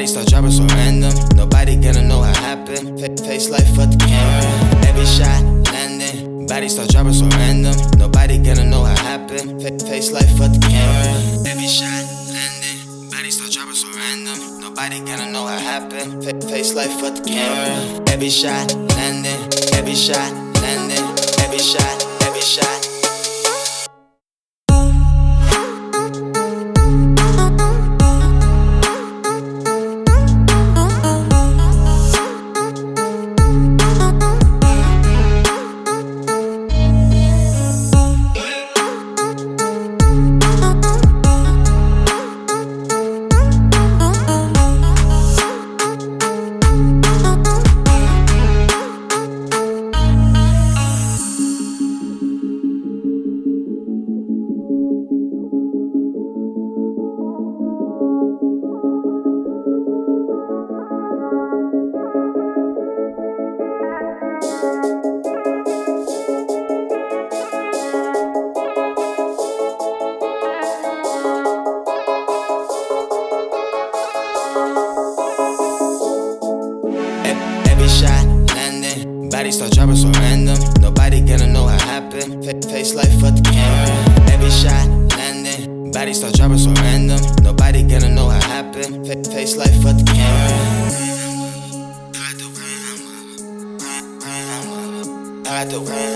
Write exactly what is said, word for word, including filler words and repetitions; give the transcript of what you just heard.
Body start dropping so random, nobody gonna know how happened. Fa face life for the camera, every shot landing. Body start dropping so random, nobody gonna know how happened. Fa face life for the camera, every shot landing. Body start dropping so random, nobody gonna know how happened. Fa face life for the camera, every shot landing, every shot landing, every shot, every shot. Every shot landing, body start dropping so random, nobody gonna know how happened. Fa face life for the camera, every shot landing, body start dropping so random, nobody gonna know how happened. Fa face life for the camera. I had to win.